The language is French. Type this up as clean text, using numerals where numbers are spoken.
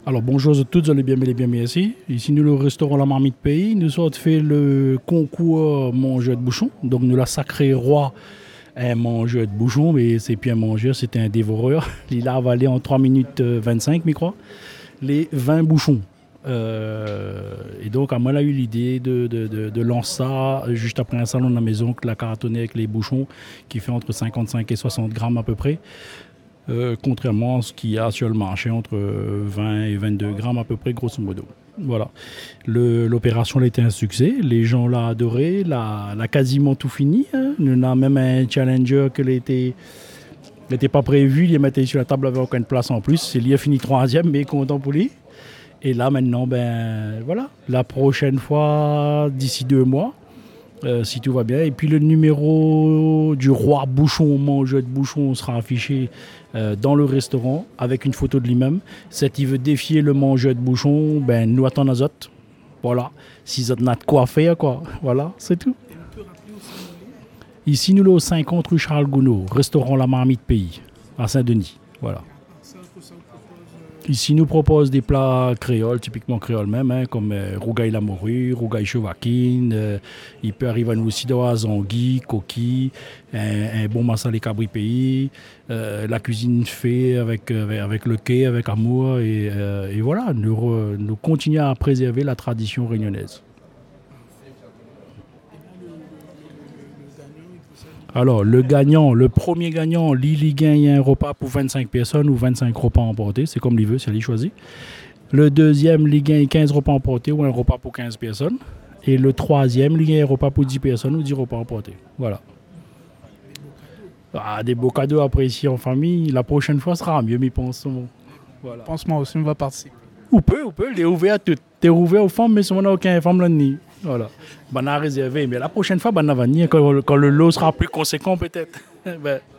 Alors bonjour à toutes, les bienvenus ici. Ici nous le restaurant La Marmite Pays. Nous avons fait le concours mangeur de bouchon. Donc nous la sacré roi un mangeur de bouchon, mais c'est plus un mangeur, c'était un dévoreur. Il a avalé en 3 minutes 25, je crois, les 20 bouchons. Et donc, moi, elle a eu l'idée de lancer ça juste après un salon de la maison, la cartonnée avec les bouchons, qui fait entre 55 et 60 grammes à peu près. Contrairement à ce qu'il y a sur le marché entre 20 et 22 grammes à peu près, grosso modo. Voilà. L'opération a été un succès. Les gens l'ont adoré. L'a quasiment tout fini. Hein. On a même un challenger qui n'était pas prévu. Il est mettait sur la table avec aucune place en plus. Il a fini troisième, mais content pour lui. Et là, maintenant, voilà. La prochaine fois, d'ici 2 mois, si tout va bien. Et puis le numéro du roi bouchon, mangeur de bouchon, sera affiché dans le restaurant avec une photo de lui-même. Si il veut défier le mangeur de bouchon, nous attendons les autres. Voilà. Si vous avez de quoi faire, quoi. Voilà, c'est tout. Ici, nous sommes au 50 rue Charles Gounod, restaurant La Marmite Pays, à Saint-Denis. Voilà. Ici, nous propose des plats créoles, typiquement créoles même, hein, comme rougail la morue, rougail chevaquine. Il peut arriver à nous aussi d'avoir anguilles, coquilles, un bon massalé cabri pays. La cuisine fait avec le quai, avec amour. Et voilà, nous continuons à préserver la tradition réunionnaise. Alors, le premier gagnant, il gagne un repas pour 25 personnes ou 25 repas emportés. C'est comme il veut, c'est lui choisi. Le deuxième, il gagne 15 repas emportés ou un repas pour 15 personnes. Et le troisième, il gagne un repas pour 10 personnes ou 10 repas emportés. Voilà. Des beaux cadeaux appréciés en famille. La prochaine fois sera mieux, mais pense. Voilà. Pense-moi aussi, on va participer. On peut. Il est ouvert à tout. T'es ouvert aux femmes, mais si on n'a aucun femme là ni. Voilà. On a réservé. Mais la prochaine fois, on va venir quand le lot sera plus conséquent peut-être.